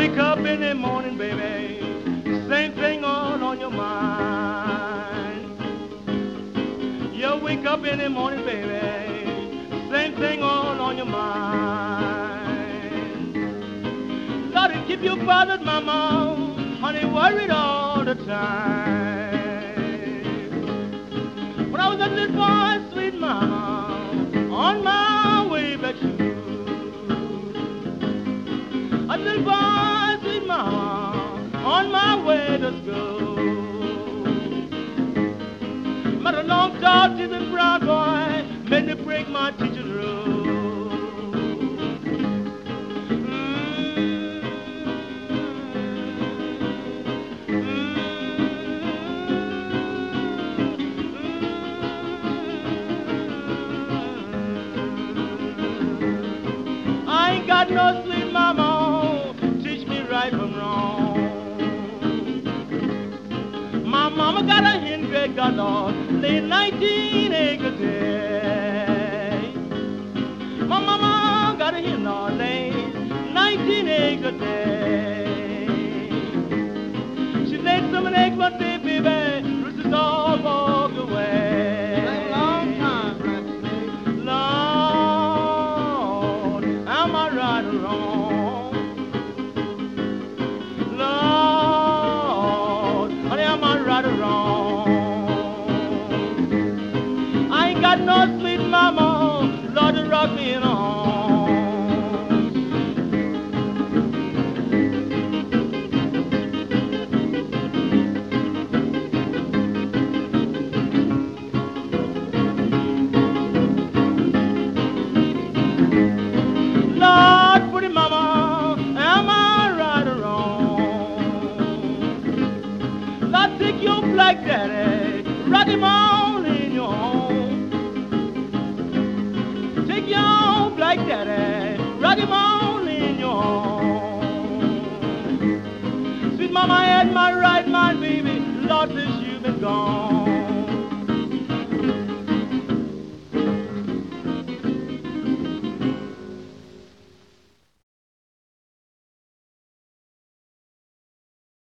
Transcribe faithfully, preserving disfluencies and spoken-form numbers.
wake up in the morning, baby, same thing all on your mind. You wake up in the morning, baby, same thing all on your mind. Lord, it keep you bothered, mama, honey, worried all the time. When I was a little boy, sweet mama, on my way back to you. A little boy, sweet mama, on my way to school. Met a long, tall, teeth and brown boy, made me break my teacher's rule. I ain't got no sweet mama, teach me right from wrong. My mama got a hen great God Lord, laid nineteen eggs a day. My mama got a hen Lord, laid nineteen eggs a day. She laid some eggs one day, baby, roosters all walked away. That's a long time, Frankie. Lord, am I right or wrong? Lord, honey, am I right or wrong? I ain't got no sweet mama, Lord, to rock me in arms. Lord, pretty mama, am I right or wrong? Lord, take your black daddy, rock him on in your home. Take your black daddy, rock him on in your home. Sweet mama, I had my right mind, baby, Lord, since you've been gone.